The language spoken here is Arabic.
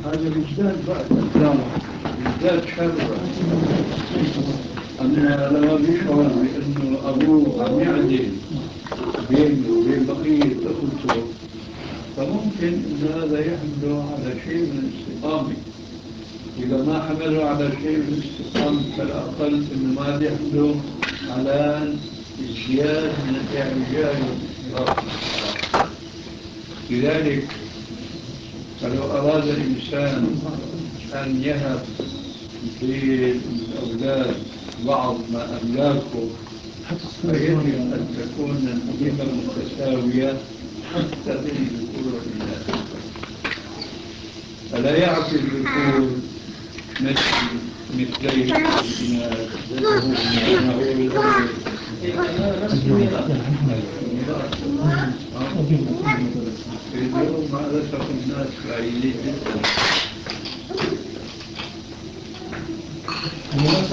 هذا بيزداد بعد بيزداد شر. أما لما بيشعر بأنه أبوه عم يعدل بينه وبين بقية أخوته، فممكن أن هذا يحمله على شيء من الاستقامة. إذا ما حمله على شيء من الاستقامة فالأقل أنه ما بيحمله على ازدياد من الإعجاز والإحراق. لذلك فلو أراد الإنسان أن يهب للأولاد بعض ما أملاكه فيجب أن تكون القيمة متساوية حتى بين الذكور والإناث. فلا يعطي الذكور مثلي الإناث كما هو بالأول. أنا نفس اليوم مع الأسف الناس بعيدين جدا.